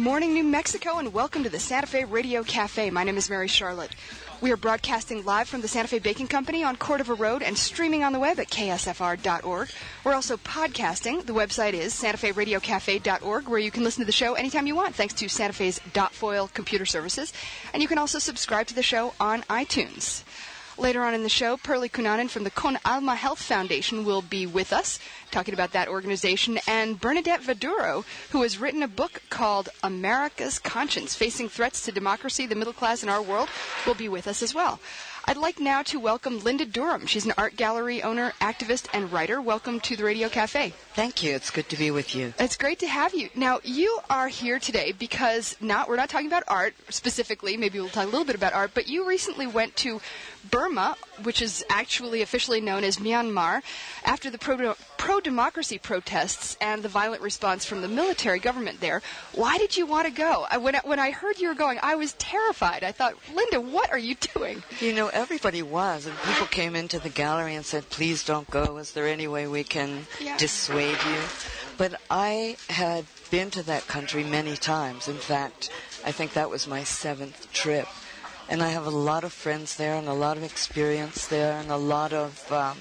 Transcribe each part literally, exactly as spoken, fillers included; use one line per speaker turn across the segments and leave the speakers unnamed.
morning, New Mexico, and welcome to the Santa Fe Radio Cafe. My name is Mary Charlotte. We are broadcasting live from the Santa Fe Baking Company on Cordova Road and streaming on the web at K S F R dot org. We're also podcasting. The website is Santa Fe Radio Cafe dot org, where you can listen to the show anytime you want, thanks to Santa Fe's Dotfoil computer services. And you can also subscribe to the show on iTunes. Later on in the show, Perli Kunanen from the Con Alma Health Foundation will be with us, talking about that organization, and Bernadette Vaduro, who has written a book called America's Conscience, Facing Threats to Democracy, the Middle Class, and Our World, will be with us as well. I'd like now to welcome Linda Durham. She's an art gallery owner, activist, and writer. Welcome to the Radio Cafe.
Thank you. It's good to be with you.
It's great to have you. Now, you are here today because not we're not talking about art specifically. Maybe we'll talk a little bit about art, but you recently went to Burma, which is actually officially known as Myanmar, after the pro- pro-democracy protests and the violent response from the military government there. Why did you want to go? I, when, I, when I heard you were going, I was terrified. I thought, Linda, what are you doing?
You know, everybody was, and people came into the gallery and said, please don't go. Is there any way we can yeah. dissuade you? But I had been to that country many times. In fact, I think that was my seventh trip. And I have a lot of friends there and a lot of experience there and a lot of um,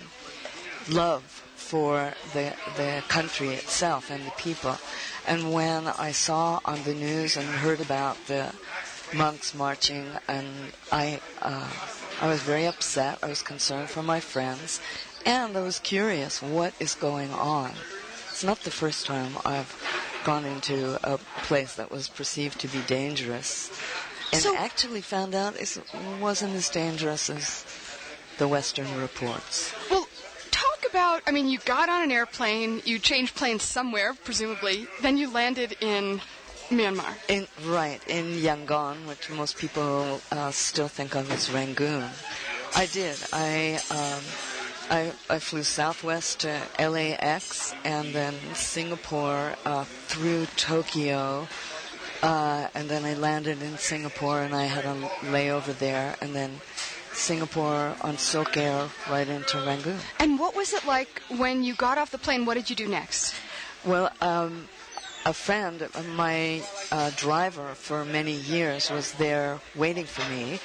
love for the the country itself and the people. And when I saw on the news and heard about the monks marching, and I uh, I was very upset. I was concerned for my friends, and I was curious what is going on. It's not the first time I've gone into a place that was perceived to be dangerous. And so, actually found out it wasn't as dangerous as the Western reports.
Well, talk about, I mean, you got on an airplane, you changed planes somewhere, presumably, then you landed in Myanmar.
In, right, in Yangon, which most people uh, still think of as Rangoon. I did. I, um, I, I flew southwest to L A X and then Singapore uh, through Tokyo. Uh, and then I landed in Singapore, and I had a layover there, and then Singapore on Silk Air right into Rangoon.
And what was it like when you got off the plane? What did you do next?
Well, um, a friend, my uh, driver for many years, was there waiting for me,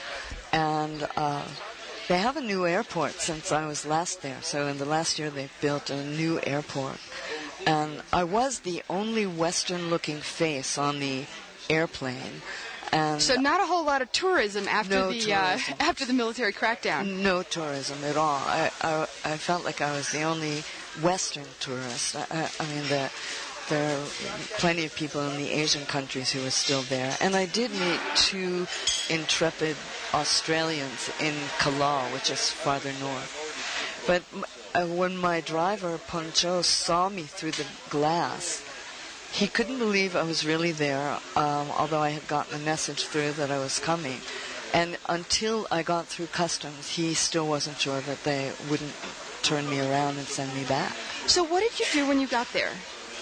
and uh, they have a new airport since I was last there. So in the last year, they've built a new airport. And I was the only Western-looking face on the airplane. And
so not a whole lot of tourism after
no
the
tourism.
Uh, after the military crackdown.
No tourism at all. I, I, I felt like I was the only Western tourist. I, I, I mean, the, there are plenty of people in the Asian countries who were still there. And I did meet two intrepid Australians in Kalau, which is farther north. But uh, when my driver, Poncho, saw me through the glass, he couldn't believe I was really there, um, although I had gotten a message through that I was coming. And until I got through customs, he still wasn't sure that they wouldn't turn me around and send me back.
So what did you do when you got there?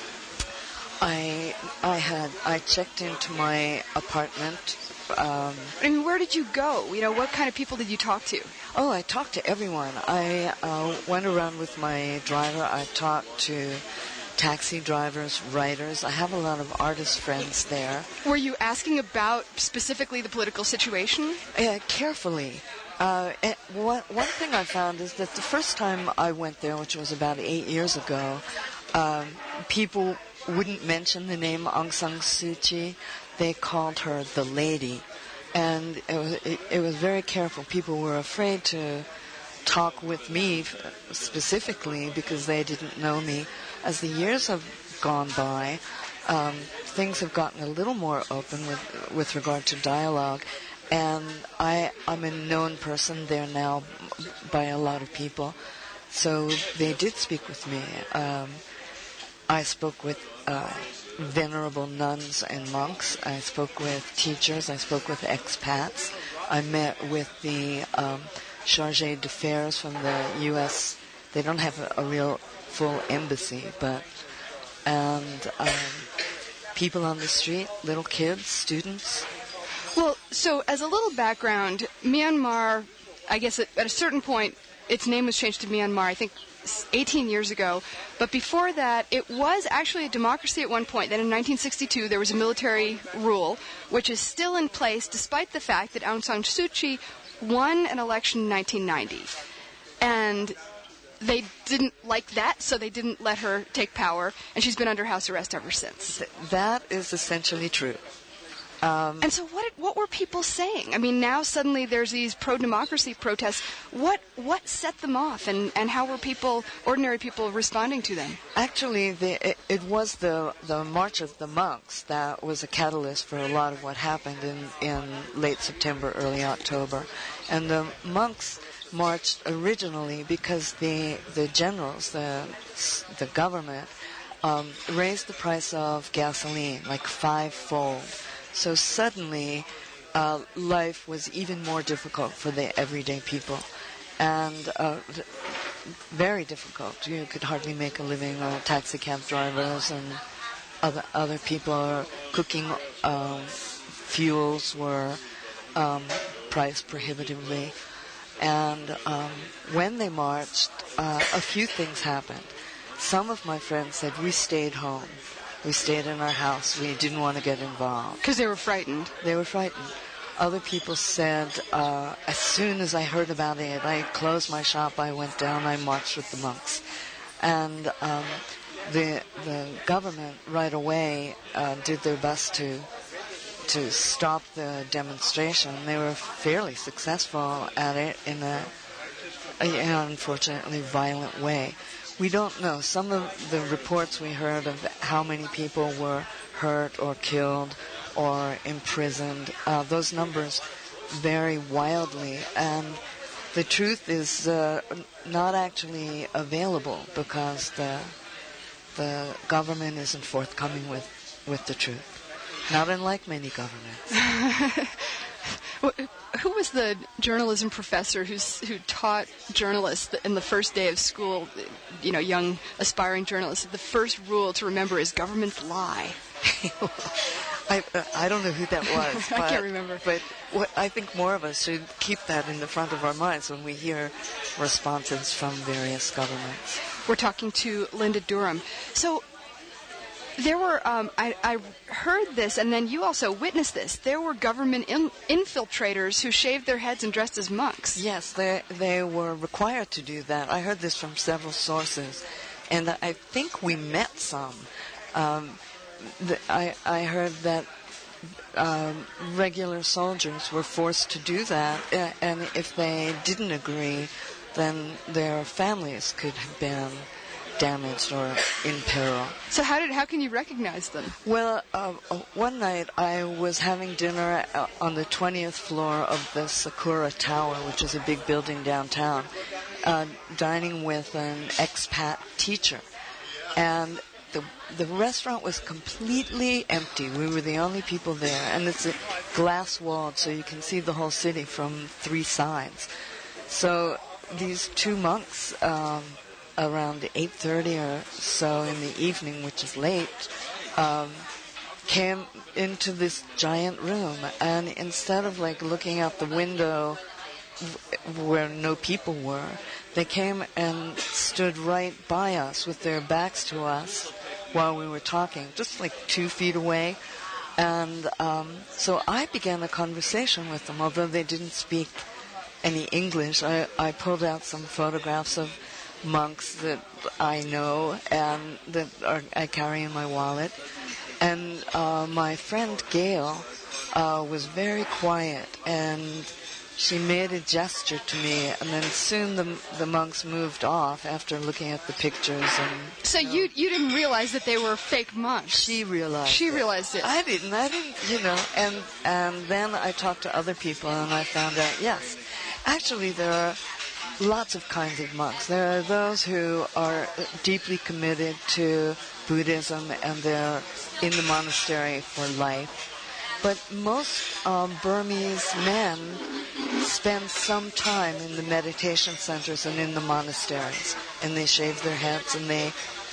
I I had I checked into my apartment. Um,
I mean, where did you go? You know, what kind of people did you talk to?
Oh, I talked to everyone. I uh, went around with my driver. I talked to taxi drivers, writers. I have a lot of artist friends there.
Were you asking about specifically the political situation?
Uh, carefully. Uh, one, one thing I found is that the first time I went there, which was about eight years ago, um, people wouldn't mention the name Aung San Suu Kyi. They called her the lady. And it was, it, it was very careful. People were afraid to talk with me specifically because they didn't know me. As the years have gone by, um, things have gotten a little more open with with regard to dialogue, and I, I'm a known person there now by a lot of people, so they did speak with me. Um, I spoke with uh, venerable nuns and monks. I spoke with teachers. I spoke with expats. I met with the um, chargé d'affaires from the U S They don't have a, a real full embassy, but and um, people on the street, little kids, students.
Well, so as a little background, Myanmar, I guess at, at a certain point, its name was changed to Myanmar, I think, eighteen years ago. But before that, it was actually a democracy at one point. Then in nineteen sixty-two, there was a military rule, which is still in place despite the fact that Aung San Suu Kyi won an election in nineteen ninety. And they didn't like that, so they didn't let her take power, and she's been under house arrest ever since.
That is essentially true. Um,
and so what what were people saying? I mean, now suddenly there's these pro-democracy protests. What what set them off, and, and how were people, ordinary people, responding to them?
Actually, the, it, it was the, the March of the Monks that was a catalyst for a lot of what happened in, in late September, early October. And the monks marched originally because the the generals, the the government, um, raised the price of gasoline like fivefold. So suddenly, uh, life was even more difficult for the everyday people, and uh, very difficult. You could hardly make a living. Uh, taxi cab drivers and other other people are cooking um, fuels were um, priced prohibitively. And um, when they marched, uh, a few things happened. Some of my friends said, we stayed home. We stayed in our house. We didn't want to get involved.
Because they were frightened.
They were frightened. Other people said, uh, as soon as I heard about it, I closed my shop, I went down, I marched with the monks. And um, the the government right away uh, did their best to to stop the demonstration. They were fairly successful at it in a, a unfortunately violent way. We don't know. Some of the reports we heard of how many people were hurt or killed or imprisoned, uh, those numbers vary wildly, and the truth is uh, not actually available because the the government isn't forthcoming with, with the truth. Not unlike many governments.
Who was the journalism professor who's, who taught journalists in the first day of school, you know, young aspiring journalists, the first rule to remember is governments lie?
I uh, I don't know who that was. But,
I can't remember.
But what, I think more of us should keep that in the front of our minds when we hear responses from various governments.
We're talking to Linda Durham. So there were, um, I, I heard this, and then you also witnessed this. There were government in, infiltrators who shaved their heads and dressed as monks.
Yes, they they were required to do that. I heard this from several sources, and I think we met some. Um, the, I I heard that um, regular soldiers were forced to do that, uh, and if they didn't agree, then their families could have been damaged or in peril.
So how did how can you recognize them?
Well, uh, one night I was having dinner uh, on the twentieth floor of the Sakura Tower, which is a big building downtown, uh, dining with an expat teacher. And the the restaurant was completely empty. We were the only people there. And it's a glass walled, so you can see the whole city from three sides. So these two monks, um, around eight thirty or so in the evening, which is late, um, came into this giant room. And instead of like looking out the window where no people were, they came and stood right by us with their backs to us while we were talking, just like two feet away. And um, so I began a conversation with them, although they didn't speak any English. I, I pulled out some photographs of monks that I know and that are, I carry in my wallet. And uh, my friend Gail uh, was very quiet, and she made a gesture to me, and then soon the the monks moved off after looking at the pictures. And
so you know, you, you didn't realize that they were fake monks.
She realized.
She
it.
realized it.
I didn't. I didn't. You know. And and then I talked to other people, and I found out yes, actually there are lots of kinds of monks. There are those who are deeply committed to Buddhism, and they're in the monastery for life. But most um, Burmese men spend some time in the meditation centers and in the monasteries, and they shave their heads and they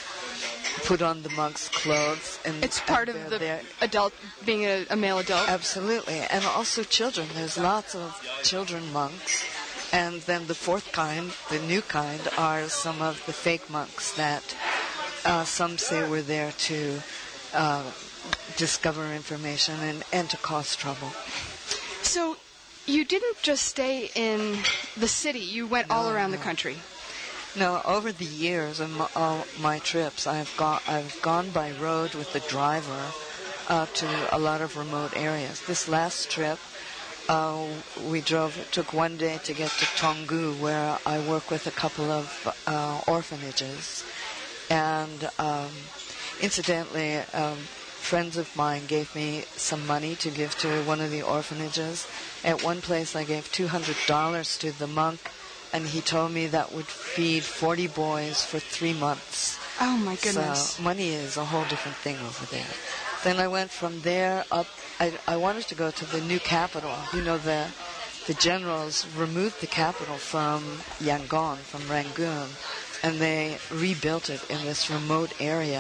put on the monks' clothes. And
it's part
and
of the
there.
adult, being a, a male adult.
Absolutely, and also children. There's lots of children monks, And then the fourth kind, the new kind, are some of the fake monks that uh, some say were there to uh, discover information and, and to cause trouble.
So you didn't just stay in the city. You went
No,
all around
no.
the country.
No, over the years of my, all my trips, I've gone I've gone by road with the driver uh, to a lot of remote areas. This last trip, uh, we drove. It took one day to get to Tonggu, where I work with a couple of uh, orphanages, and um, incidentally, um, friends of mine gave me some money to give to one of the orphanages. At one place, I gave two hundred dollars to the monk. And he told me that would feed forty boys for three months.
Oh, my goodness.
So money is a whole different thing over there. Then I went from there up. I, I wanted to go to the new capital. You know, the the generals removed the capital from Yangon, from Rangoon, and they rebuilt it in this remote area.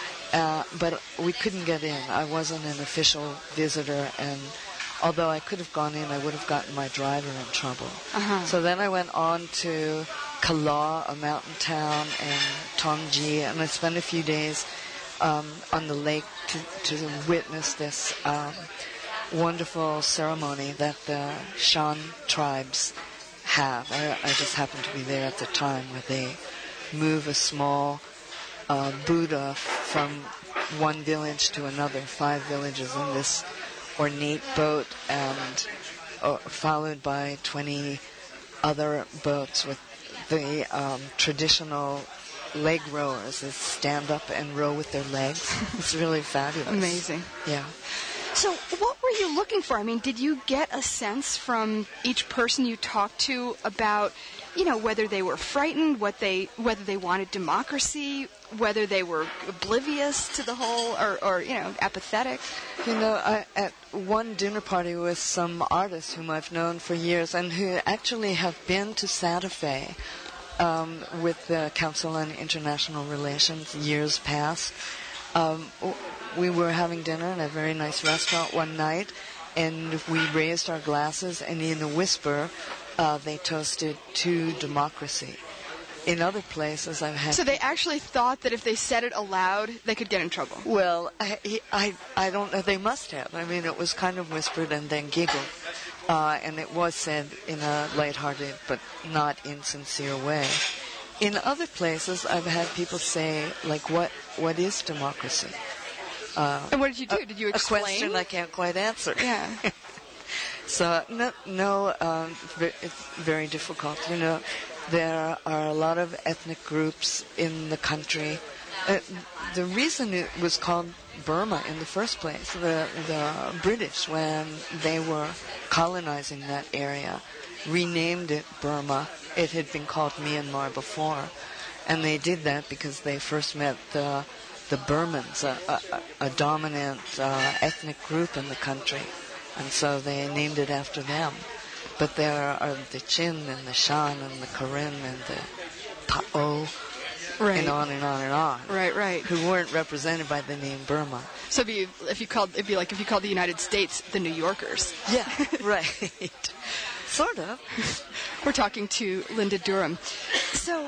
Uh, but we couldn't get in. I wasn't an official visitor, and although I could have gone in, I would have gotten my driver in trouble.
Uh-huh.
So then I went on to Kala, a mountain town, and Tongji, and I spent a few days um, on the lake to, to witness this um, wonderful ceremony that the Shan tribes have. I, I just happened to be there at the time, where they move a small uh, Buddha from one village to another, five villages in this ornate boat, and uh, followed by twenty other boats with the um, traditional leg rowers that stand up and row with their legs. It's really fabulous.
Amazing.
Yeah.
So what were you looking for? I mean, did you get a sense from each person you talked to about, you know, whether they were frightened, what they, whether they wanted democracy, whether they were oblivious to the whole, or, or you know, apathetic?
You know, I, at one dinner party with some artists whom I've known for years and who actually have been to Santa Fe um, with the Council on International Relations years past. Um, we were having dinner in a very nice restaurant one night, and we raised our glasses, and in a whisper, uh, they toasted to democracy. In other places, I've had...
So they actually thought that if they said it aloud, they could get in trouble?
Well, I, I, I don't know. They must have. I mean, it was kind of whispered and then giggled. Uh, and it was said in a lighthearted but not insincere way. In other places, I've had people say, like, what what is democracy? Uh,
and what did you do?
A,
did you explain?
A question I can't quite answer.
Yeah.
So, no, no um, it's very difficult. You know, there are a lot of ethnic groups in the country. Uh, the reason it was called Burma in the first place, the, the British, when they were colonizing that area, renamed it Burma. It had been called Myanmar before. And they did that because they first met the, the Burmans, a, a, a dominant uh, ethnic group in the country. And so they named it after them. But there are the Chin and the Shan and the Karen and the Pa'o,
right.
and on and on and on.
Right, right.
Who weren't represented by the name Burma.
So if you, if you called, it'd be like if you called the United States the New Yorkers.
Yeah, right. Sort of.
We're talking to Linda Durham. So,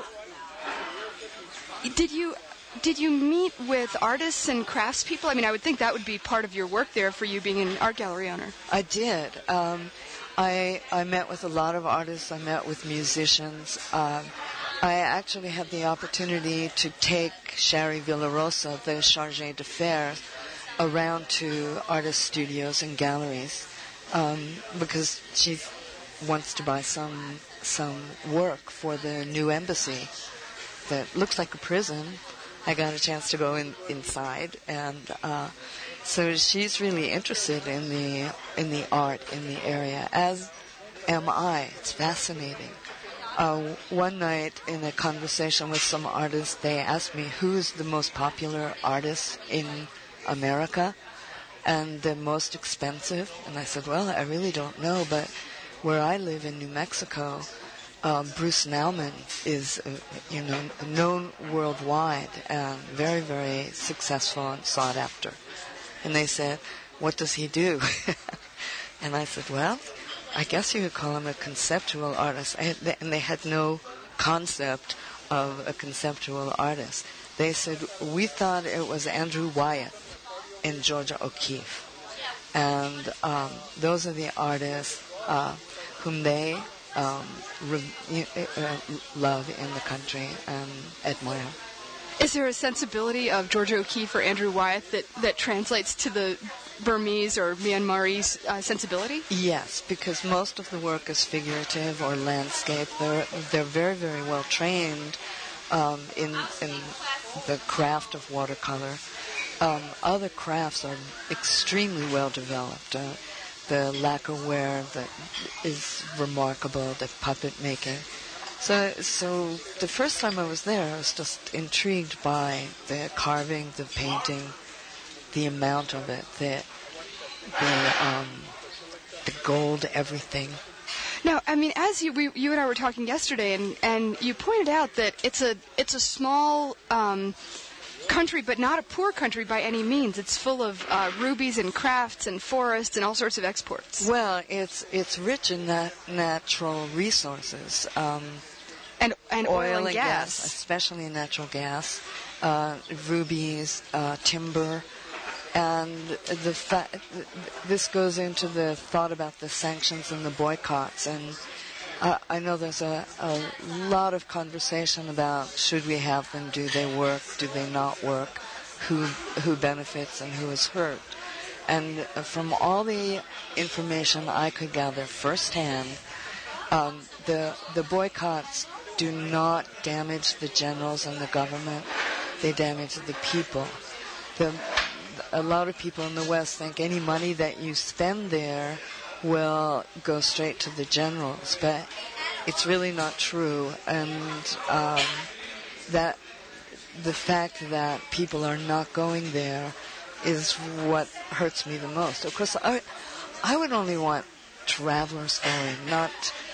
did you did you meet with artists and craftspeople? I mean, I would think that would be part of your work there for you being an art gallery owner.
I did. Um, I I met with a lot of artists. I met with musicians. Um, I actually had the opportunity to take Sherry Villarosa, the chargé d'affaires, around to artist studios and galleries um, because she wants to buy some some work for the new embassy that looks like a prison. I got a chance to go in, inside, and uh, so she's really interested in the in the art in the area, as am I. It's fascinating. Uh, one night in a conversation with some artists, they asked me who's the most popular artist in America and the most expensive, and I said, well, I really don't know, but where I live in New Mexico, uh, Bruce Nauman is, uh, you know, known worldwide and very, very successful and sought after. And they said, what does he do? And I said, well, I guess you could call him a conceptual artist, and they had no concept of a conceptual artist. They said, we thought it was Andrew Wyeth and Georgia O'Keeffe. And um, those are the artists uh, whom they um, re- uh, love in the country and admire.
Is there a sensibility of Georgia O'Keeffe or Andrew Wyeth that, that translates to the Burmese or Myanmarese uh, sensibility?
Yes, because most of the work is figurative or landscape. They're they're very, very well trained um, in in the craft of watercolor. Um, other crafts are extremely well developed. Uh, the lacquerware that is remarkable, the puppet making. So, so the first time I was there, I was just intrigued by the carving, the painting, the amount of it, the the, um, the gold, everything.
Now, I mean, as you we, you and I were talking yesterday, and, and you pointed out that it's a it's a small um, country, but not a poor country by any means. It's full of uh, rubies and crafts and forests and all sorts of exports.
Well, it's it's rich in nat- natural resources. Um,
and and oil,
oil
and,
and
gas.
gas, especially natural gas, uh, rubies, uh, timber. And the fa- this goes into the thought about the sanctions and the boycotts. And uh, I know there's a, a lot of conversation about should we have them, do they work, do they not work, who who benefits and who is hurt. And from all the information I could gather firsthand, um, the the boycotts do not damage the generals and the government. They damage the people. The A lot of people in the West think any money that you spend there will go straight to the generals, but it's really not true. And um, that the fact that people are not going there is what hurts me the most. Of course, I I would only want travelers going, not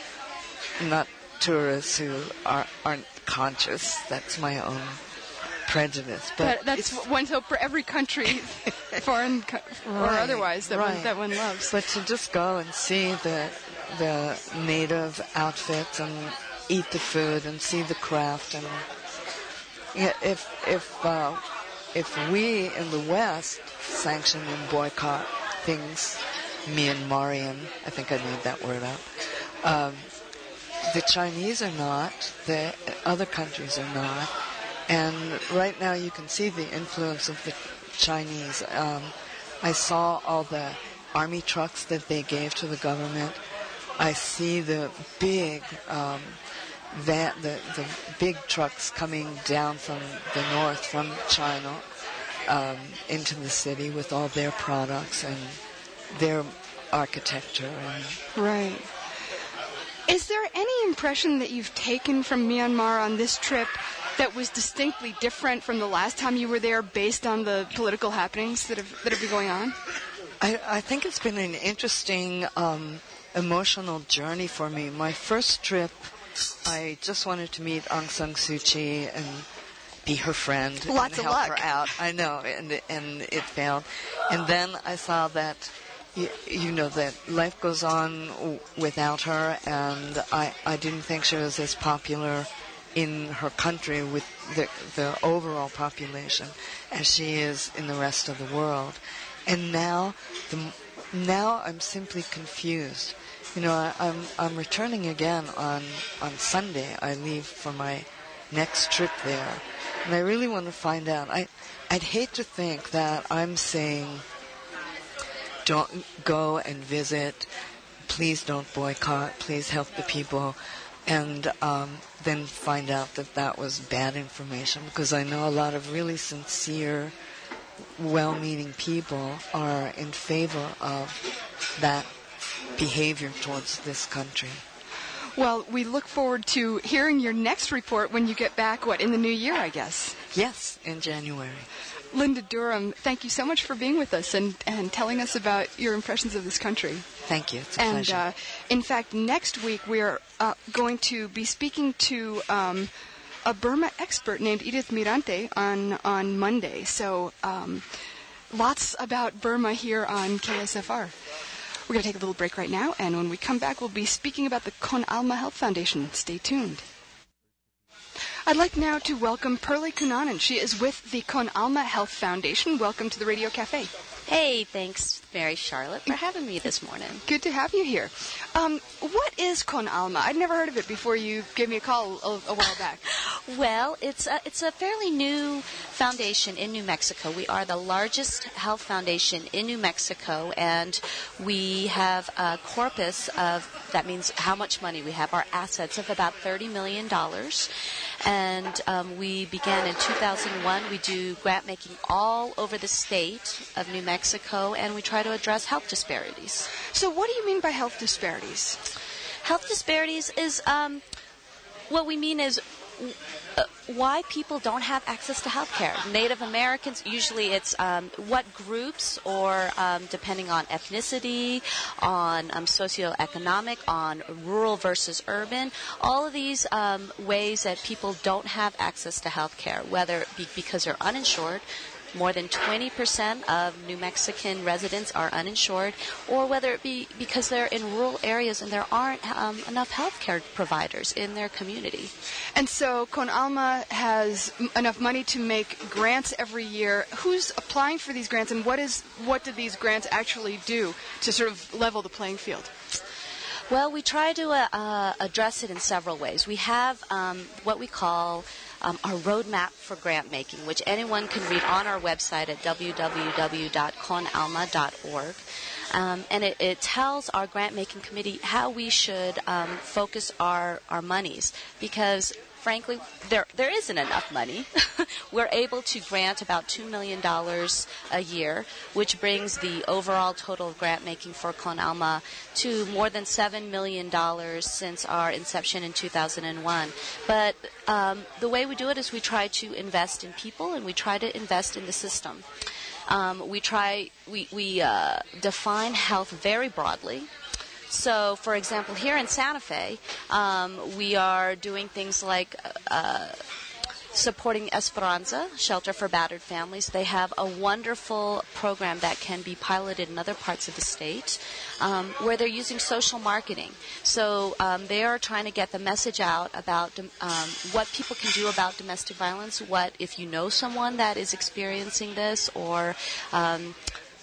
not tourists who are, aren't conscious. That's my own prejudice, but,
but that's one's hope for every country, foreign co- or
right,
otherwise, that
right.
one that one loves.
But to just go and see the the native outfits and eat the food and see the craft, and yeah, if if uh, if we in the West sanction and boycott things Myanmarian, I think I made that word up. Um, the Chinese are not. The other countries are not. And right now you can see the influence of the Chinese. Um, I saw all the army trucks that they gave to the government. I see the big um, van, the, the big trucks coming down from the north, from China, um, into the city with all their products and their architecture. And
right. Is there any impression that you've taken from Myanmar on this trip that was distinctly different from the last time you were there, based on the political happenings that have that have been going on?
I, I think it's been an interesting um, emotional journey for me. My first trip, I just wanted to meet Aung San Suu Kyi and be her friend
Lots
and
of
help
luck.
her out. I know, and and it failed. And then I saw that, you, you know, that life goes on w- without her, and I, I didn't think she was as popular in her country with the, the overall population as she is in the rest of the world. And now, the, now I'm simply confused. You know, I, I'm I'm returning again on on Sunday. I leave for my next trip there, and I really want to find out. I I'd hate to think that I'm saying, don't go and visit. Please don't boycott. Please help the people. And um, then find out that that was bad information, because I know a lot of really sincere, well-meaning people are in favor of that behavior towards this country.
Well, we look forward to hearing your next report when you get back, what, in the new year, I guess?
Yes, in January.
Linda Durham, thank you so much for being with us and, and telling us about your impressions of this country.
Thank you. It's a
and,
pleasure.
And, uh, in fact, next week we are uh, going to be speaking to um, a Burma expert named Edith Mirante on, on Monday. So um, lots about Burma here on K S F R. We're going to take a little break right now, and when we come back, we'll be speaking about the Con Alma Health Foundation. Stay tuned. I'd like now to welcome Perli Kunanen. She is with the Con Alma Health Foundation. Welcome to the Radio Cafe.
Hey, thanks, Mary Charlotte, for having me this morning.
Good to have you here. Um, what is Con Alma? I'd never heard of it before you gave me a call a, a while back.
Well, it's a, it's a fairly new foundation in New Mexico. We are the largest health foundation in New Mexico, and we have a corpus of, that means how much money we have, our assets of about thirty million dollars. And um, we began in two thousand one. We do grant making all over the state of New Mexico, and we try to address health disparities.
So what do you mean by health disparities?
Health disparities is, um, what we mean is uh, why people don't have access to health care. Native Americans, usually it's um, what groups, or um, depending on ethnicity, on um, socioeconomic, on rural versus urban, all of these um, ways that people don't have access to health care, whether it be because they're uninsured. More than twenty percent of New Mexican residents are uninsured, or whether it be because they're in rural areas and there aren't um, enough health care providers in their community.
And so Con Alma has m- enough money to make grants every year. Who's applying for these grants, and what is what do these grants actually do to sort of level the playing field?
Well, we try to uh, uh, address it in several ways. We have um, what we call Um, our roadmap for grant making, which anyone can read on our website at w w w dot con alma dot org. Um, and it, it tells our grant making committee how we should um, focus our, our monies, because frankly, there there isn't enough money. We're able to grant about two million dollars a year, which brings the overall total of grant making for Con Alma to more than seven million dollars since our inception in two thousand one. But um, the way we do it is we try to invest in people, and we try to invest in the system. Um, we try, we, we uh, define health very broadly. So, for example, here in Santa Fe, um, we are doing things like uh, supporting Esperanza, Shelter for Battered Families. They have a wonderful program that can be piloted in other parts of the state, um, where they're using social marketing. So um, they are trying to get the message out about um, what people can do about domestic violence, what if you know someone that is experiencing this, or um,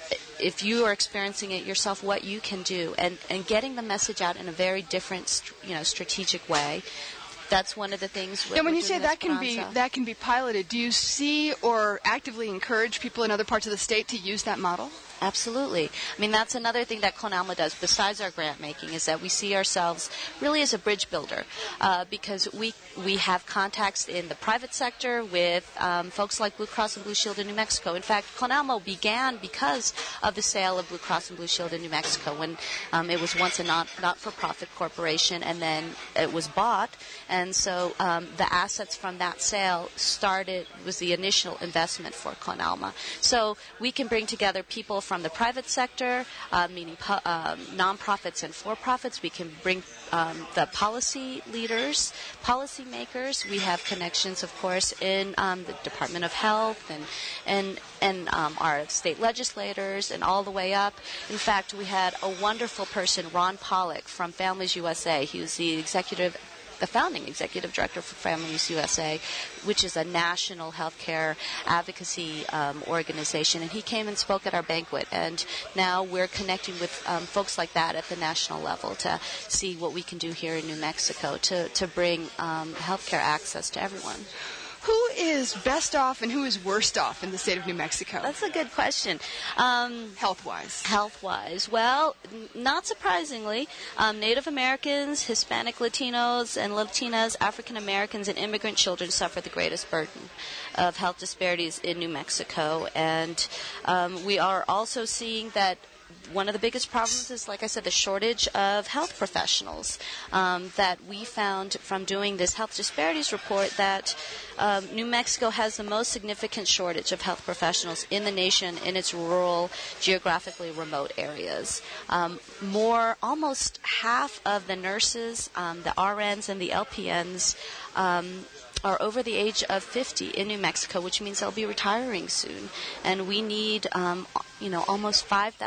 if you are experiencing it yourself, what you can do, and, and getting the message out in a very different, you know, strategic way. That's one of the things.
And when you say that can be that can be piloted, do you see or actively encourage people in other parts of the state to use that model?
Absolutely. I mean, that's another thing that Con Alma does besides our grant making, is that we see ourselves really as a bridge builder, uh, because we we have contacts in the private sector with um, folks like Blue Cross and Blue Shield in New Mexico. In fact, Con Alma began because of the sale of Blue Cross and Blue Shield in New Mexico, when um, it was once a not, not-for-profit corporation, and then it was bought, and so um, the assets from that sale started, was the initial investment for Con Alma. So we can bring together people from the private sector, uh, meaning pu- um, nonprofits and for-profits. We can bring um, the policy leaders, policy makers. We have connections, of course, in um, the Department of Health and and and um, our state legislators, and all the way up. In fact, we had a wonderful person, Ron Pollock from Families U S A. He was the executive. the founding executive director for Families U S A, which is a national healthcare advocacy um, organization. And he came and spoke at our banquet. And now we're connecting with um, folks like that at the national level to see what we can do here in New Mexico to, to bring um, healthcare access to everyone.
Who is best off and who is worst off in the state of New Mexico?
That's a good question. Um,
Health-wise.
Health-wise. Well, n- not surprisingly, um, Native Americans, Hispanic Latinos, and Latinas, African Americans, and immigrant children suffer the greatest burden of health disparities in New Mexico. And um, we are also seeing that one of the biggest problems is, like I said, the shortage of health professionals. Um, that we found from doing this health disparities report that um, New Mexico has the most significant shortage of health professionals in the nation in its rural, geographically remote areas. Um, more, almost half of the nurses, um, the R Ns, and the L P Ns um, are over the age of fifty in New Mexico, which means they'll be retiring soon. And we need, um, you know, almost five thousand new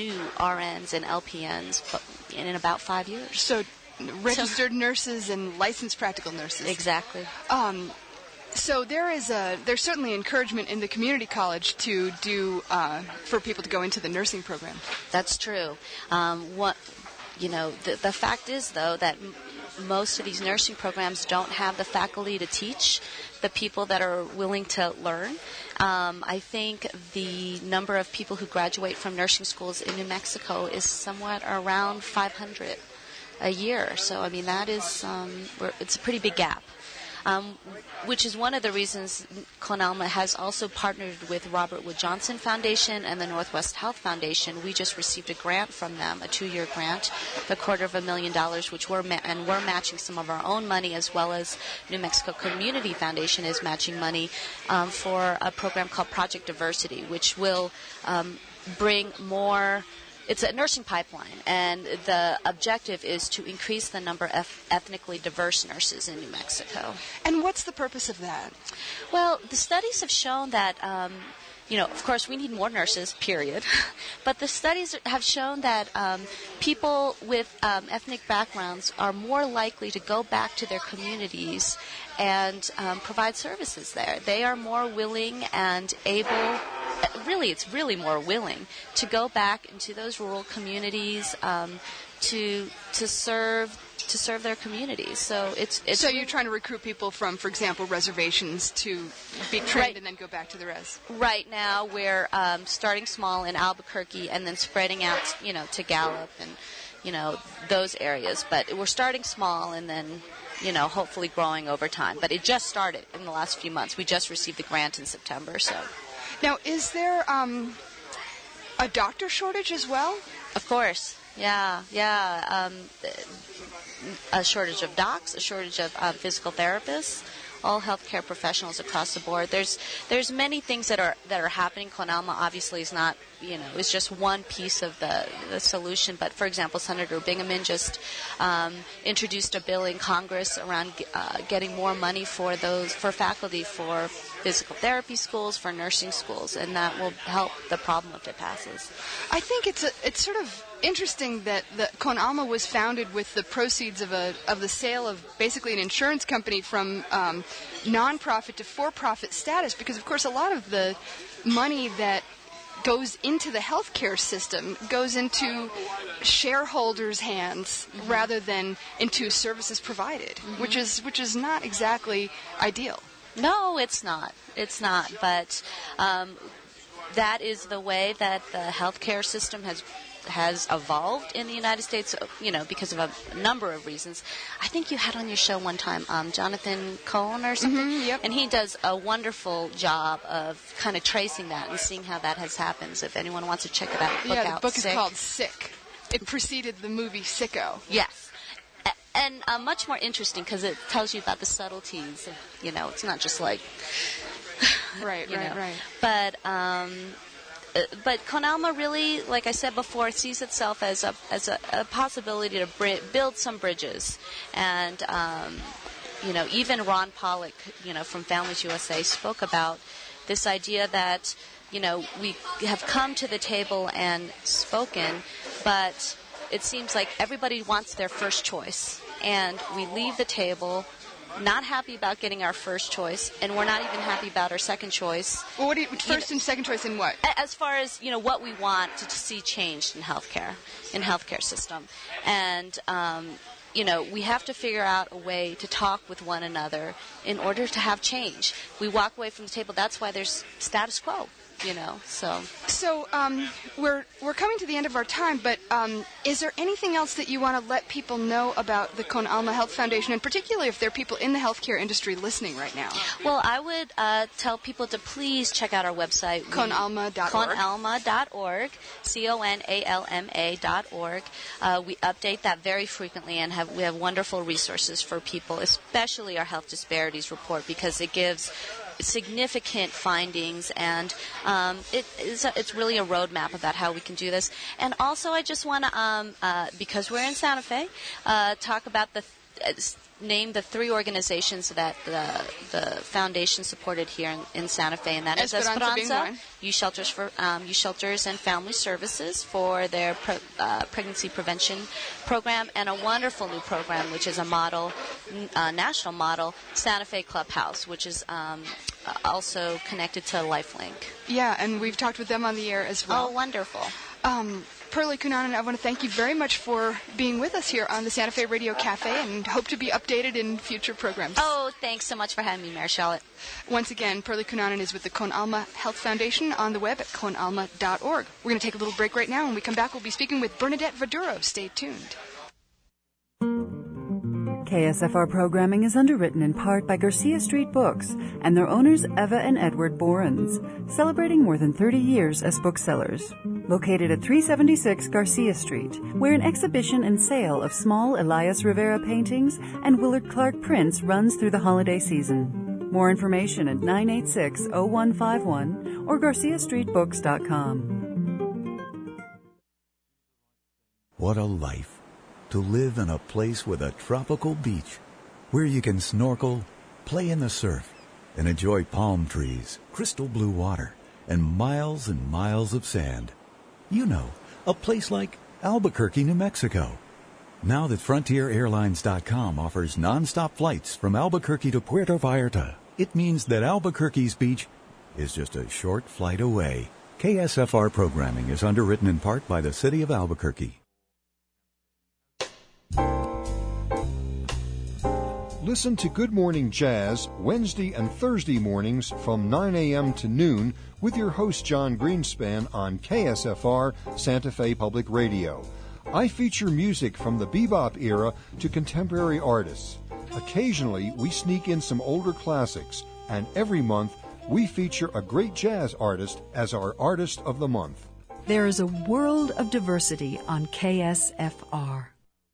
new R Ns and L P Ns in about five years.
So registered so, nurses and licensed practical nurses.
Exactly.
Um, so there is a there's certainly encouragement in the community college to do uh, for people to go into the nursing program.
That's true. Um, what you know, the, the fact is though that m- most of these nursing programs don't have the faculty to teach the people that are willing to learn. Um, I think the number of people who graduate from nursing schools in New Mexico is somewhat around five hundred a year. So, I mean, that is, um, we're, it's a pretty big gap. Um, which is one of the reasons CONALMA has also partnered with Robert Wood Johnson Foundation and the Northwest Health Foundation. We just received a grant from them, a two-year grant, a quarter of a million dollars, which we're ma- and we're matching some of our own money, as well as New Mexico Community Foundation is matching money um, for a program called Project Diversity, which will um, bring more. It's a nursing pipeline, and the objective is to increase the number of ethnically diverse nurses in New Mexico.
And what's the purpose of that?
Well, the studies have shown that, um, you know, of course, we need more nurses, period. But the studies have shown that um, people with um, ethnic backgrounds are more likely to go back to their communities and um, provide services there. They are more willing and able. Really, it's really more willing to go back into those rural communities um, to to serve to serve their communities. So it's, it's
so you're trying to recruit people from, for example, reservations to be trained
right.
and then go back to the res.
Right now, we're um, starting small in Albuquerque and then spreading out, you know, to Gallup and you know those areas. But we're starting small and then. You know, hopefully growing over time. But it just started in the last few months. We just received the grant in September, so.
Now, is there um, a doctor shortage as well?
Of course, yeah, yeah. Um, a shortage of docs, a shortage of um, physical therapists, all healthcare professionals across the board. There's there's many things that are that are happening. CONALMA obviously is not, you know, is just one piece of the, the solution. But, for example, Senator Bingaman just um, introduced a bill in Congress around uh, getting more money for those for faculty for physical therapy schools, for nursing schools, and that will help the problem if it passes.
I think it's a, it's sort of interesting that the CONALMA was founded with the proceeds of a of the sale of basically an insurance company from um, nonprofit to for-profit status, because of course a lot of the money that goes into the healthcare system goes into shareholders' hands mm-hmm. rather than into services provided, mm-hmm. which is which is not exactly ideal.
No, it's not. It's not. But um, that is the way that the healthcare system has has evolved in the United States, you know, because of a number of reasons. I think you had on your show one time um, Jonathan Cohen or something,
mm-hmm, yep.
and he does a wonderful job of kind of tracing that and seeing how that has happened. So if anyone wants to check it out, book
yeah, the
out
book
Sick.
is called Sick. It preceded the movie Sicko.
Yes. And uh, much more interesting because it tells you about the subtleties. You know, it's not just like...
right,
you
right,
know.
right.
But... Um, But CONALMA really, like I said before, sees itself as a as a, a possibility to bri- build some bridges, and um, you know, even Ron Pollock, you know, from Families U S A, spoke about this idea that you know we have come to the table and spoken, but it seems like everybody wants their first choice, and we leave the table. Not happy about getting our first choice, and we're not even happy about our second choice.
Well, what do you, first you know, and second choice in what?
As far as you know, what we want to see changed in healthcare, in healthcare system, and um, you know, we have to figure out a way to talk with one another in order to have change. We walk away from the table. That's why there's status quo. You know, so.
So um, we're we're coming to the end of our time, but um, is there anything else that you want to let people know about the CONALMA Health Foundation, and particularly if there are people in the healthcare industry listening right now?
Well, I would uh, tell people to please check out our website.
CONALMA dot org.
CONALMA dot org. C O N A L M A dot org. Uh, we update that very frequently, and have we have wonderful resources for people, especially our health disparities report, because it gives significant findings, and um, it is a, it's really a roadmap about how we can do this. And also, I just want to, um, uh, because we're in Santa Fe, uh, talk about the. Uh, name the three organizations that the, the foundation supported here in, in Santa Fe, and that is
Esperanza,
Esperanza, Youth Shelters for um, Youth Shelters and Family Services for their pre, uh, pregnancy prevention program, and a wonderful new program, which is a model, uh, national model, Santa Fe Clubhouse, which is um, also connected to LifeLink.
Yeah, and we've talked with them on the air as well.
Oh, wonderful.
Um, Pearlie Cunanan, I want to thank you very much for being with us here on the Santa Fe Radio Cafe, and hope to be updated in future programs.
Oh, thanks so much for having me, Mary Charlotte.
Once again, Pearlie Cunanan is with the Con Alma Health Foundation on the web at con alma dot org. We're going to take a little break right now. When we come back, we'll be speaking with Bernadette Vaduro. Stay tuned.
K S F R programming is underwritten in part by Garcia Street Books and their owners Eva and Edward Borens, celebrating more than thirty years as booksellers. Located at three seventy-six Garcia Street, where an exhibition and sale of small Elias Rivera paintings and Willard Clark prints runs through the holiday season. More information at nine eight six, oh one five one or garcia street books dot com.
What a life. To live in a place with a tropical beach where you can snorkel, play in the surf, and enjoy palm trees, crystal blue water, and miles and miles of sand. You know, a place like Albuquerque, New Mexico. Now that Frontier Airlines dot com offers nonstop flights from Albuquerque to Puerto Vallarta, it means that Albuquerque's beach is just a short flight away. K S F R programming is underwritten in part by the City of Albuquerque.
Listen to Good Morning Jazz Wednesday and Thursday mornings from nine a.m. to noon with your host John Greenspan on K S F R Santa Fe Public Radio. I feature music from the bebop era to contemporary artists. Occasionally, we sneak in some older classics, and every month, we feature a great jazz artist as our Artist of the Month.
There is a world of diversity on K S F R.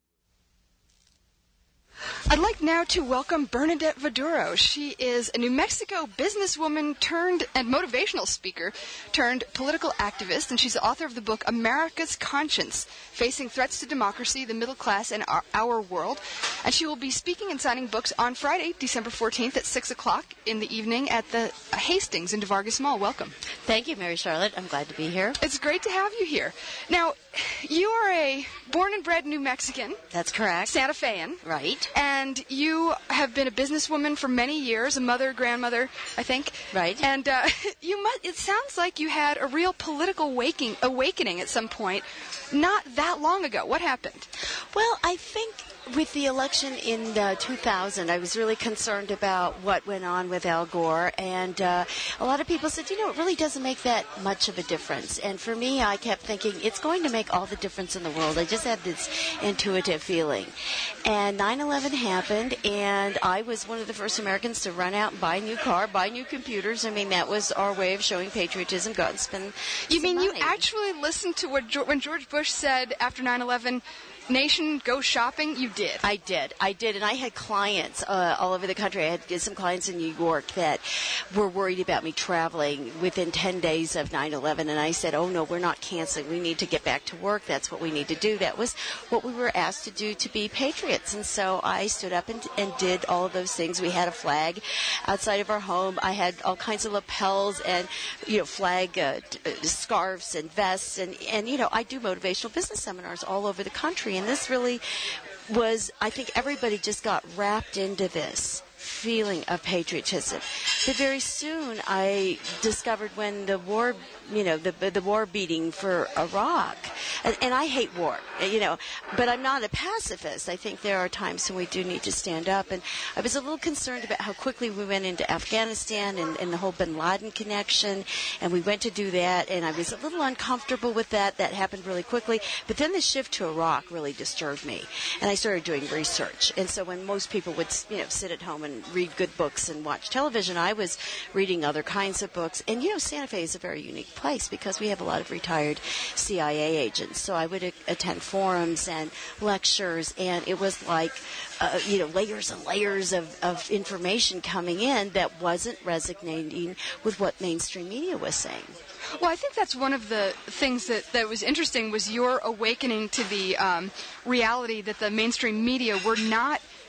I'd like now to welcome Bernadette Vaduro. She is a New Mexico businesswoman turned and motivational speaker turned political activist, and she's the author of the book America's Conscience, Facing Threats to Democracy, the Middle Class, and Our, Our World. And she will be speaking and signing books on Friday, December fourteenth at six o'clock in the evening at the Hastings in DeVargas Mall. Welcome.
Thank you, Mary Charlotte. I'm glad to be here.
It's great to have you here. Now, you are a born and bred New Mexican.
That's correct.
Santa Fean.
Right.
And you have been a businesswoman for many years, a mother, grandmother, I think.
Right.
And uh, you must, it sounds like you had a real political waking, awakening at some point not that long ago. What happened?
Well, I think with the election in uh, two thousand, I was really concerned about what went on with Al Gore, and uh, a lot of people said, you know, it really doesn't make that much of a difference. And for me, I kept thinking, it's going to make all the difference in the world. I just had this intuitive feeling. And nine eleven happened, and I was one of the first Americans to run out and buy a new car, buy new computers. I mean, that was our way of showing patriotism. Go out and spend
You mean
money.
You actually listened to what when George Bush said after nine eleven, nation, go shopping? You did.
I did. I did. And I had clients uh, all over the country. I had some clients in New York that were worried about me traveling within ten days of nine eleven. And I said, oh, no, we're not canceling. We need to get back to work. That's what we need to do. That was what we were asked to do to be patriots. And so I stood up and, and did all of those things. We had a flag outside of our home. I had all kinds of lapels and, you know, flag uh, scarves and vests. And, and, you know, I do motivational business seminars all over the country. And this really was, I think everybody just got wrapped into this feeling of patriotism. But very soon I discovered when the war, you know, the the war beating for Iraq, and, and I hate war, you know, but I'm not a pacifist. I think there are times when we do need to stand up, and I was a little concerned about how quickly we went into Afghanistan and, and the whole bin Laden connection, and we went to do that, and I was a little uncomfortable with that. That happened really quickly, but then the shift to Iraq really disturbed me, and I started doing research. And so when most people would, you know, sit at home and read good books and watch television, I was reading other kinds of books. And, you know, Santa Fe is a very unique place because we have a lot of retired C I A agents. So I would a- attend forums and lectures, and it was like, uh, you know, layers and layers of, of information coming in that wasn't resonating with what mainstream media was saying.
Well, I think that's one of the things that, that was interesting was your awakening to the um, reality that the mainstream media were not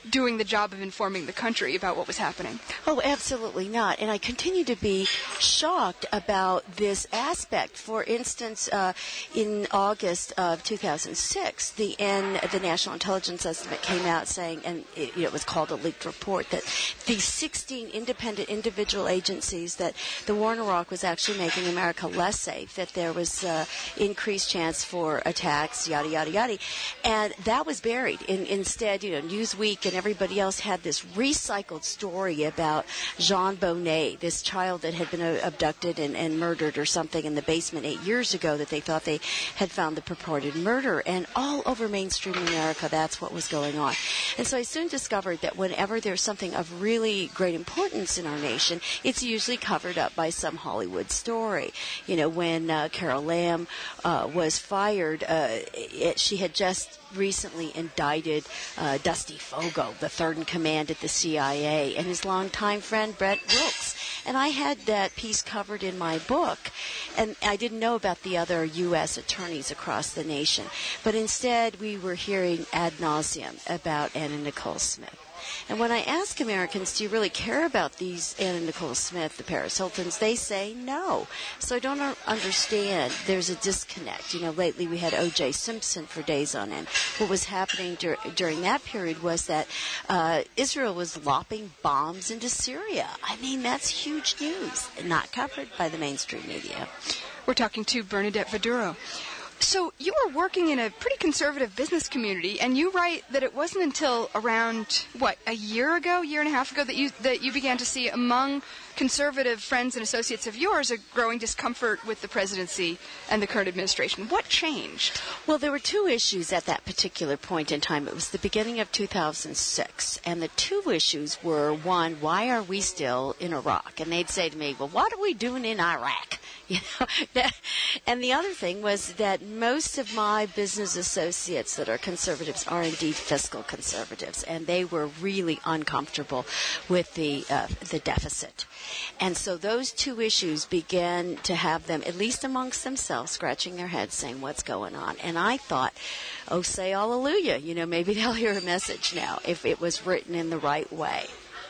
doing the job of informing the country about what was happening.
Oh, absolutely not. And I continue to be shocked about this aspect. For instance, uh, in August of two thousand six, the N, the National Intelligence Estimate came out saying, and it, you know, it was called a leaked report, that the sixteen independent individual agencies that the war in Iraq was actually making America less safe, that there was uh, increased chance for attacks, yada, yada, yada. And that was buried. In, instead, you know, Newsweek and everybody else had this recycled story about Jean Bonnet, this child that had been uh, abducted and, and murdered or something in the basement eight years ago, that they thought they had found the purported murder. And all over mainstream America, that's what was going on. And so I soon discovered that whenever there's something of really great importance in our nation, it's usually covered up by some Hollywood story. You know, when uh, Carol Lam uh, was fired, uh, it, she had just recently indicted uh, Dusty Fogo, the third in command at the C I A, and his longtime friend Brett Wilkes. And I had that piece covered in my book, and I didn't know about the other U S attorneys across the nation. But instead, we were hearing ad nauseum about Anna Nicole Smith. And when I ask Americans, do you really care about these Anna Nicole Smith, the Paris Hiltons, they say no. So I don't understand. There's a disconnect. You know, lately we had O J Simpson for days on end. What was happening dur- during that period was that uh, Israel was lopping bombs into Syria. I mean, that's huge news, not covered by the mainstream media.
We're talking to Bernadette Viduro. So you were working in a pretty conservative business community, and you write that it wasn't until around, what, a year ago, year and a half ago, that you that you began to see among conservative friends and associates of yours a growing discomfort with the presidency and the current administration. What changed?
Well, there were two issues at that particular point in time. It was the beginning of two thousand six, and the two issues were, one, why are we still in Iraq? And they'd say to me, well, what are we doing in Iraq? You know, and the other thing was that most of my business associates that are conservatives are indeed fiscal conservatives, and they were really uncomfortable with the uh, the deficit. And so those two issues began to have them, at least amongst themselves, scratching their heads saying, what's going on? And I thought, oh, say hallelujah. You know, maybe they'll hear a message now if it was written in the right way.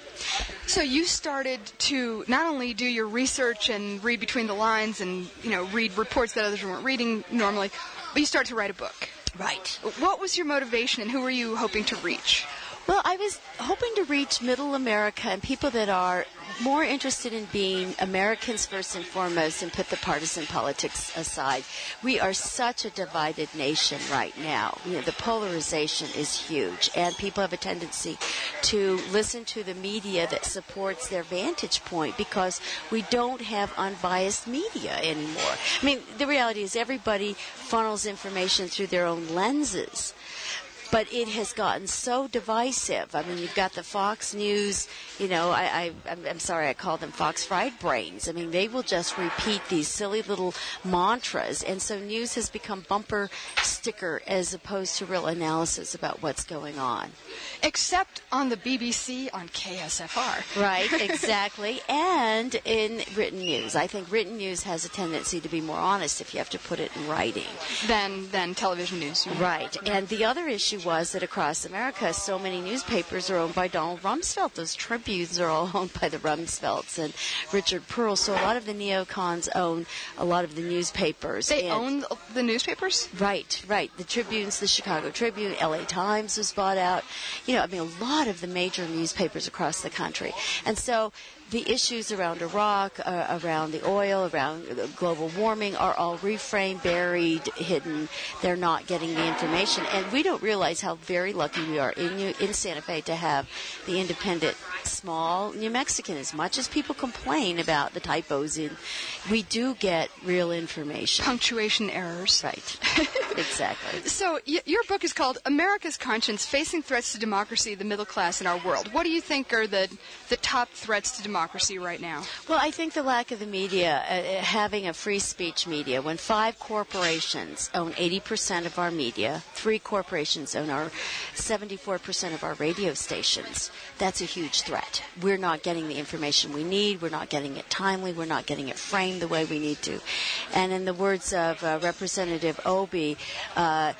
So you started to not only do your research and read between the lines and, you know, read reports that others weren't reading normally, but you started to write a book.
Right.
What was your motivation, and who were you hoping to reach?
Well, I was hoping to reach middle America and people that are more interested in being Americans first and foremost and put the partisan politics aside. We are such a divided nation right now. You know, the polarization is huge, and people have a tendency to listen to the media that supports their vantage point because we don't have unbiased media anymore. I mean, the reality is everybody funnels information through their own lenses. But it has gotten so divisive. I mean, you've got the Fox News, you know, I, I, I'm, I'm sorry, I call them Fox fried brains. I mean, they will just repeat these silly little mantras. And so news has become bumper sticker as opposed to real analysis about what's going on.
Except on the B B C on K S F R.
Right, exactly. And in written news. I think written news has a tendency to be more honest if you have to put it in writing.
Than, than television news.
Right. And the other issue was that across America, so many newspapers are owned by Donald Rumsfeld. Those Tribunes are all owned by the Rumsfelds and Richard Pearl. So a lot of the neocons own a lot of the newspapers.
They
and
own the newspapers?
Right, right. The Tribunes, the Chicago Tribune, L A Times was bought out. You know, I mean, a lot of the major newspapers across the country. And so the issues around Iraq, uh, around the oil, around global warming are all reframed, buried, hidden. They're not getting the information. And we don't realize how very lucky we are in in Santa Fe to have the independent, small New Mexican. As much as people complain about the typos in, we do get real information.
Punctuation errors.
Right. Exactly.
So y- your book is called America's Conscience, Facing Threats to Democracy, the Middle Class in Our World. What do you think are the, the top threats to democracy? democracy right now?
Well, I think the lack of the media, uh, having a free speech media, when five corporations own eighty percent of our media, three corporations own our seventy-four percent of our radio stations, that's a huge threat. We're not getting the information we need. We're not getting it timely. We're not getting it framed the way we need to. And in the words of uh, Representative Obey, uh,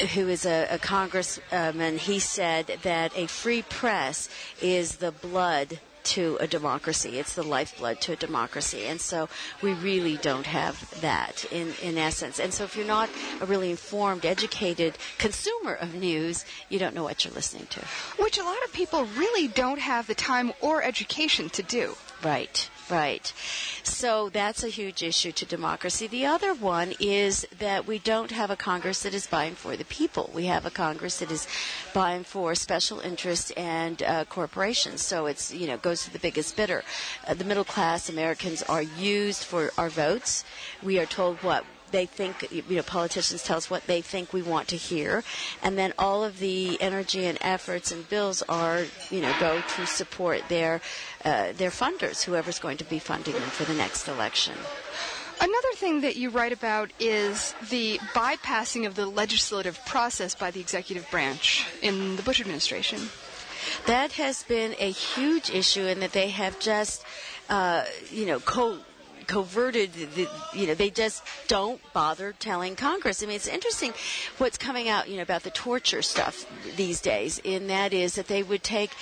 who is a, a congressman, he said that a free press is the blood to a democracy. It's the lifeblood to a democracy. And so we really don't have that in, in essence. And so if you're not a really informed, educated consumer of news, you don't know what you're listening to.
Which a lot of people really don't have the time or education to do.
Right. Right. So that's a huge issue to democracy. The other one is that we don't have a Congress that is buying for the people. We have a Congress that is buying for special interests and uh, corporations. So it's, you know, goes to the biggest bidder. Uh, the middle class Americans are used for our votes. We are told what they think, you know, politicians tell us what they think we want to hear, and then all of the energy and efforts and bills are, you know, go to support their uh, their funders, whoever's going to be funding them for the next election.
Another thing that you write about is the bypassing of the legislative process by the executive branch in the Bush administration.
That has been a huge issue in that they have just, uh, you know, co- coverted, the, you know, they just don't bother telling Congress. I mean, it's interesting what's coming out, you know, about the torture stuff these days, and that is that they would take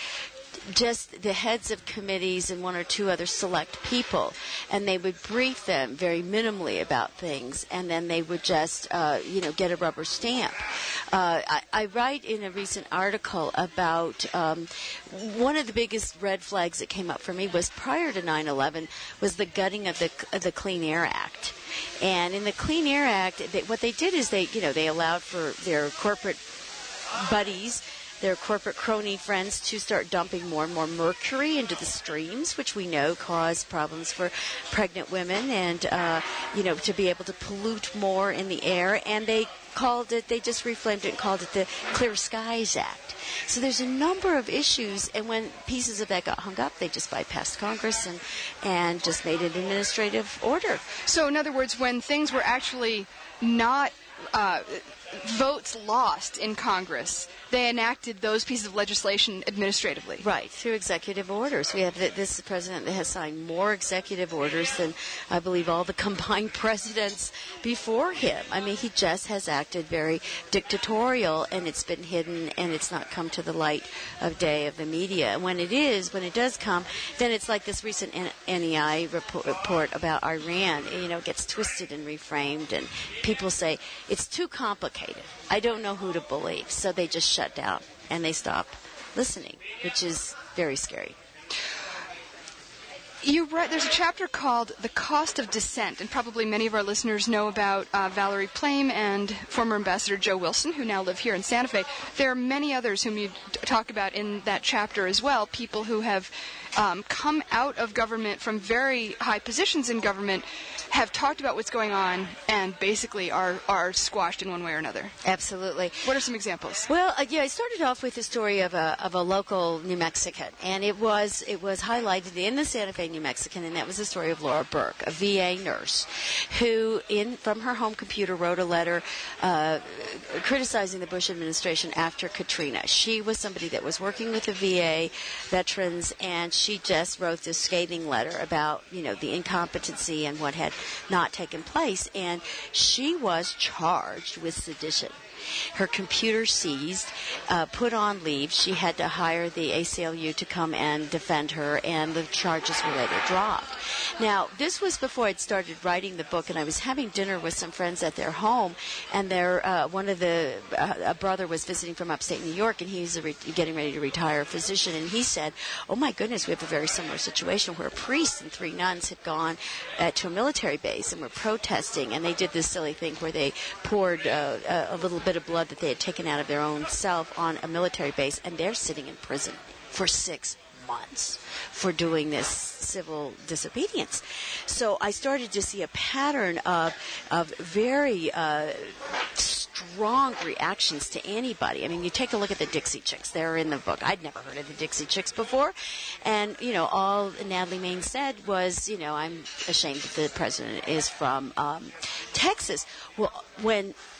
just the heads of committees and one or two other select people, and they would brief them very minimally about things, and then they would just, uh, you know, get a rubber stamp. Uh, I, I write in a recent article about um, one of the biggest red flags that came up for me was prior to nine eleven was the gutting of the of the Clean Air Act. And in the Clean Air Act, they, what they did is they, you know, they allowed for their corporate buddies, their corporate crony friends, to start dumping more and more mercury into the streams, which we know cause problems for pregnant women, and uh, you know, to be able to pollute more in the air. And they called it, they just reframed it and called it the Clear Skies Act. So there's a number of issues, and when pieces of that got hung up, they just bypassed Congress and and just made an administrative order.
So in other words, when things were actually not uh, votes lost in Congress, they enacted those pieces of legislation administratively.
Right, through executive orders. We have the, this president that has signed more executive orders than, I believe, all the combined presidents before him. I mean, he just has acted very dictatorial, and it's been hidden, and it's not come to the light of day of the media. And when it is, when it does come, then it's like this recent N E I report, report about Iran. You know, it gets twisted and reframed, and people say, it's too complicated. I don't know who to believe. So they just shut down and they stop listening, which is very scary.
You write, there's a chapter called The Cost of Dissent, and probably many of our listeners know about uh, Valerie Plame and former Ambassador Joe Wilson, who now live here in Santa Fe. There are many others whom you t- talk about in that chapter as well, people who have um, come out of government from very high positions in government, have talked about what's going on, and basically are, are squashed in one way or another.
Absolutely.
What are some examples?
Well, uh, yeah, I started off with the story of a of a local New Mexican, and it was it was highlighted in the Santa Fe New Mexican, and that was the story of Laura Burke, a V A nurse, who, in from her home computer, wrote a letter uh, criticizing the Bush administration after Katrina. She was somebody that was working with the V A veterans, and she just wrote this scathing letter about, you know, the incompetency and what had not taken place, and she was charged with sedition. Her computer seized, uh, put on leave. She had to hire the A C L U to come and defend her, and the charges were later dropped. Now, this was before I'd started writing the book, and I was having dinner with some friends at their home, and their uh, one of the uh, a brother was visiting from upstate New York, and he's a re- getting ready to retire, a physician, and he said, "Oh my goodness, we have a very similar situation where a priest and three nuns had gone uh, to a military base and were protesting, and they did this silly thing where they poured uh, a, a little bit of blood that they had taken out of their own self on a military base, and they're sitting in prison for six months for doing this civil disobedience." So I started to see a pattern of of very uh, strong reactions to anybody. I mean, you take a look at the Dixie Chicks. They're in the book. I'd never heard of the Dixie Chicks before. And, you know, all Natalie Main said was, you know, I'm ashamed that the president is from um, Texas. Well, when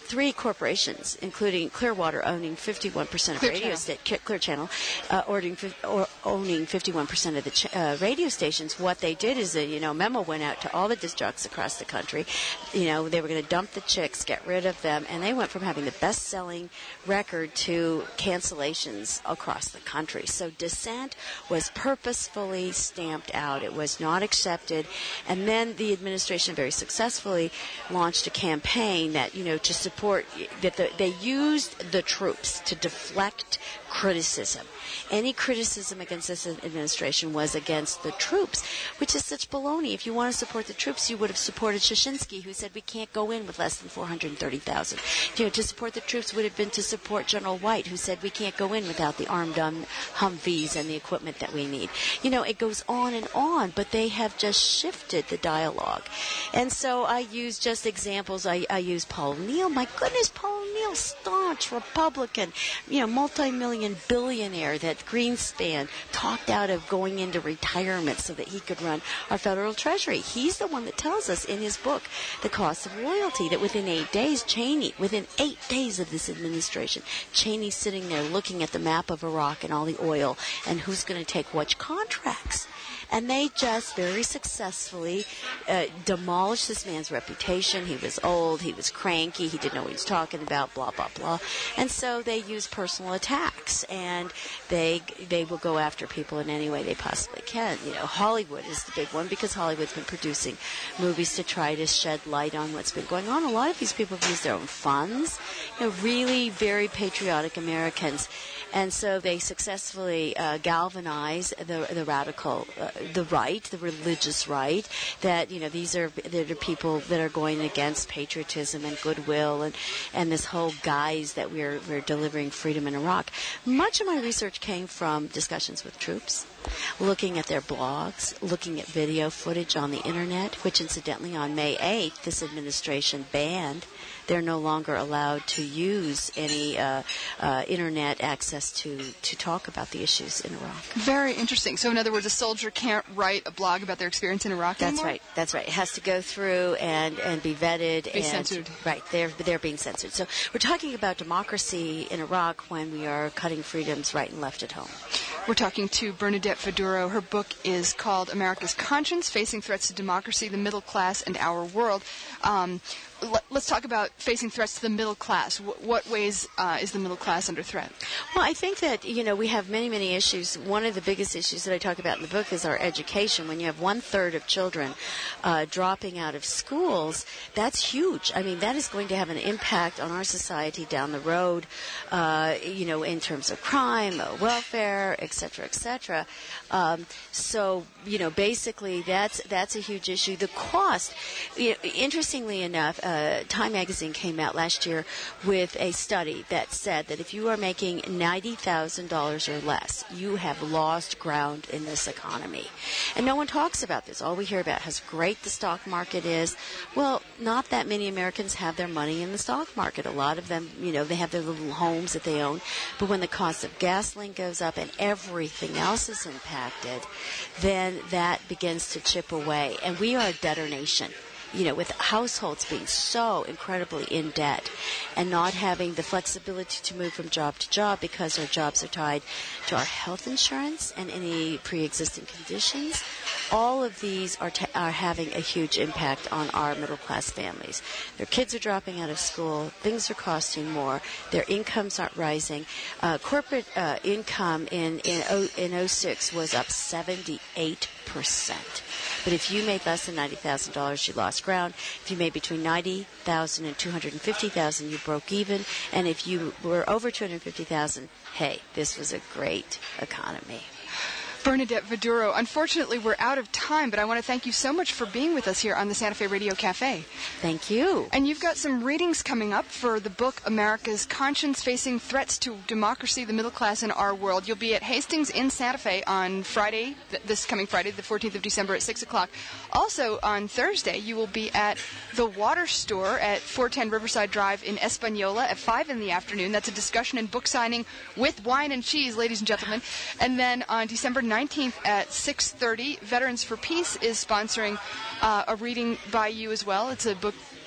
three corporations, including Clearwater owning fifty-one percent of
Clear
radio
Channel.
sta- Clear Channel, uh, ordering, or owning fifty-one percent of the ch- uh, radio stations. What they did is a you know memo went out to all the disc jockeys across the country. You know they were going to dump the chicks, get rid of them, and they went from having the best-selling record to cancellations across the country. So dissent was purposefully stamped out. It was not accepted, and then the administration very successfully launched a campaign that you know to support that the, they used the troops to deflect criticism. Any criticism against this administration was against the troops, which is such baloney. If you want to support the troops, you would have supported Shashinsky, who said we can't go in with less than four hundred thirty thousand. You know, to support the troops would have been to support General White, who said we can't go in without the armed um, Humvees and the equipment that we need. You know, it goes on and on, but they have just shifted the dialogue. And so I use just examples. I, I use Paul O'Neill. My goodness, Paul O'Neill, staunch Republican, you know, multi-million billionaire that Greenspan talked out of going into retirement so that he could run our federal treasury. He's the one that tells us in his book, The Cost of Loyalty, that within eight days, Cheney, within eight days of this administration, Cheney's sitting there looking at the map of Iraq and all the oil and who's going to take which contracts. And they just very successfully uh, demolished this man's reputation. He was old, he was cranky, he didn't know what he was talking about, blah, blah, blah. And so they use personal attacks, and they they will go after people in any way they possibly can. You know, Hollywood is the big one because Hollywood's been producing movies to try to shed light on what's been going on. A lot of these people have used their own funds, you know, really very patriotic Americans. And so they successfully uh, galvanize the the radical, uh, the right, the religious right. That you know these are that are people that are going against patriotism and goodwill and, and this whole guise that we're we're delivering freedom in Iraq. Much of my research came from discussions with troops, looking at their blogs, looking at video footage on the internet. Which incidentally, on May eighth, this administration banned. They're no longer allowed to use any uh, uh, internet access to, to talk about the issues in Iraq.
Very interesting. So, in other words, a soldier can't write a blog about their experience in Iraq
That's
anymore?
right. That's right. It has to go through and, and be vetted.
Be
and,
censored.
Right. They're, they're being censored. So we're talking about democracy in Iraq when we are cutting freedoms right and left at home.
We're talking to Bernadette Feduro. Her book is called America's Conscience, Facing Threats to Democracy, the Middle Class, and Our World. Um, let, let's talk about facing threats to the middle class. W- what ways uh, is the middle class under threat?
Well, I think that, you know, we have many, many issues. One of the biggest issues that I talk about in the book is our education. When you have one-third of children uh, dropping out of schools, that's huge. I mean, that is going to have an impact on our society down the road, uh, you know, in terms of crime, uh, welfare, et cetera, et cetera. Um, so, you know, basically that's that's a huge issue. The cost, you know, interestingly enough, uh, Time Magazine came out last year with a study that said that if you are making ninety thousand dollars or less, you have lost ground in this economy. And no one talks about this. All we hear about how great the stock market is. Well, not that many Americans have their money in the stock market. A lot of them, you know, they have their little homes that they own. But when the cost of gasoline goes up and everything else is impacted, then that begins to chip away. And we are a debtor nation. You know, with households being so incredibly in debt and not having the flexibility to move from job to job because our jobs are tied to our health insurance and any pre-existing conditions, all of these are, t- are having a huge impact on our middle-class families. Their kids are dropping out of school. Things are costing more. Their incomes aren't rising. Uh, corporate uh, income in, in, o- in oh six was up seventy-eight percent. But if you made less than ninety thousand dollars, you lost ground. If you made between ninety thousand dollars and two hundred fifty thousand dollars, you broke even. And if you were over two hundred fifty thousand dollars, hey, this was a great economy.
Bernadette Feduro, unfortunately, we're out of time, but I want to thank you so much for being with us here on the Santa Fe Radio Cafe.
Thank you.
And you've got some readings coming up for the book America's Conscience, Facing Threats to Democracy, the Middle Class, and Our World. You'll be at Hastings in Santa Fe on Friday, th- this coming Friday, the fourteenth of December at six o'clock. Also, on Thursday, you will be at the Water Store at four ten Riverside Drive in Espanola at five in the afternoon. That's a discussion and book signing with wine and cheese, ladies and gentlemen. And then on December nineteenth at six thirty, Veterans for Peace is sponsoring uh, a reading by you as well. It's a book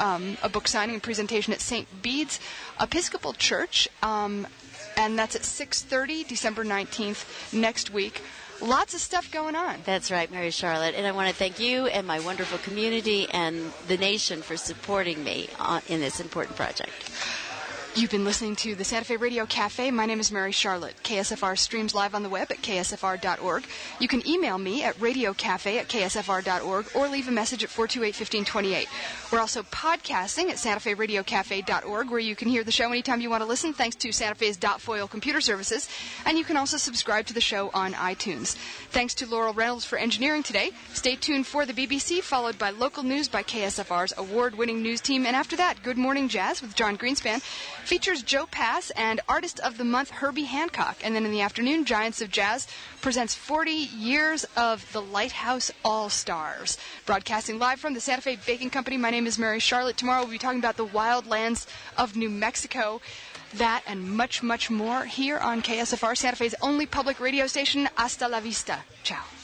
um, a book signing and presentation at Saint Bede's Episcopal Church, um, and that's at six thirty, December nineteenth, next week. Lots of stuff going on.
That's right, Mary Charlotte. And I want to thank you and my wonderful community and the nation for supporting me uh, in this important project.
You've been listening to the Santa Fe Radio Cafe. My name is Mary Charlotte. K S F R streams live on the web at K S F R dot org. You can email me at radiocafe at K S F R dot org or leave a message at four two eight, one five two eight. We're also podcasting at Santa Fe Radio Cafe dot org, where you can hear the show anytime you want to listen, thanks to Santa Fe's .foil computer services. And you can also subscribe to the show on iTunes. Thanks to Laurel Reynolds for engineering today. Stay tuned for the B B C, followed by local news by K S F R's award-winning news team. And after that, Good Morning Jazz with John Greenspan features Joe Pass and Artist of the Month Herbie Hancock. And then in the afternoon, Giants of Jazz presents forty years of the Lighthouse All-Stars. Broadcasting live from the Santa Fe Baking Company, my name is Mary Charlotte. Tomorrow we'll be talking about the wild lands of New Mexico. That and much, much more here on K S F R, Santa Fe's only public radio station. Hasta la vista. Ciao.